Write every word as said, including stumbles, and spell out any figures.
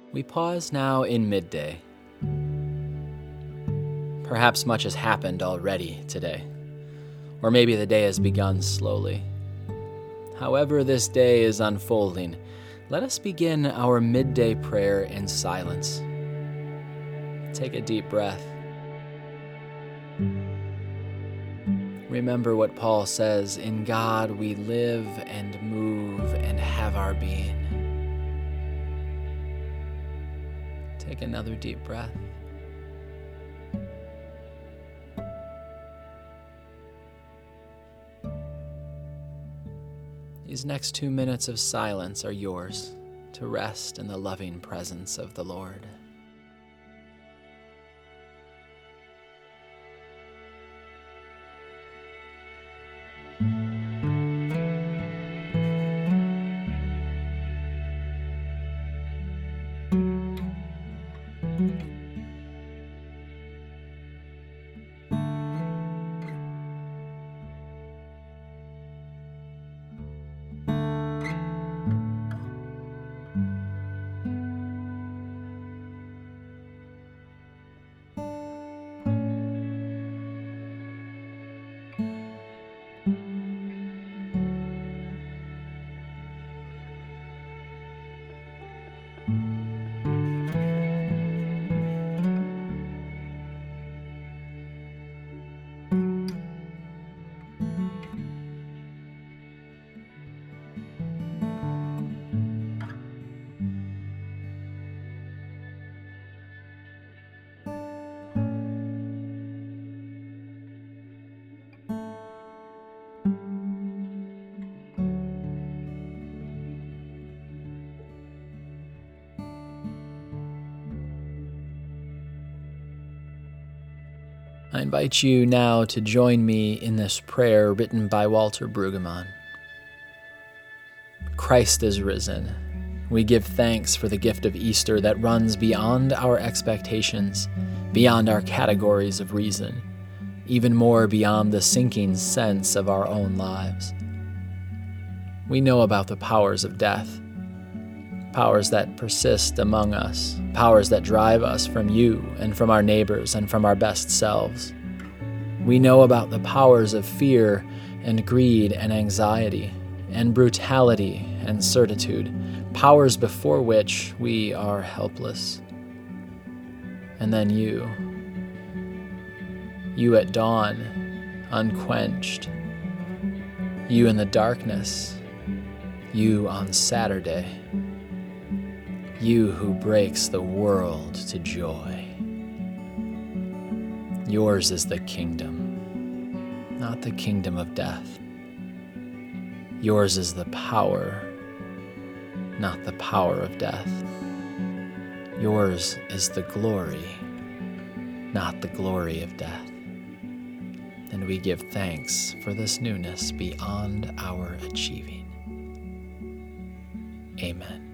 We pause now in midday. Perhaps much has happened already today, or maybe the day has begun slowly. However this day is unfolding, let us begin our midday prayer in silence. Take a deep breath. Remember what Paul says, "In God we live and move and have our being." Take another deep breath. These next two minutes of silence are yours to rest in the loving presence of the Lord. I invite you now to join me in this prayer written by Walter Brueggemann. Christ is risen. We give thanks for the gift of Easter that runs beyond our expectations, beyond our categories of reason, even more beyond the sinking sense of our own lives. We know about the powers of death, powers that persist among us, powers that drive us from you and from our neighbors and from our best selves. We know about the powers of fear and greed and anxiety and brutality and certitude, powers before which we are helpless. And then you, you at dawn, unquenched, you in the darkness, you on Saturday, you who breaks the world to joy. Yours is the kingdom, not the kingdom of death. Yours is the power, not the power of death. Yours is the glory, not the glory of death. And we give thanks for this newness beyond our achieving. Amen.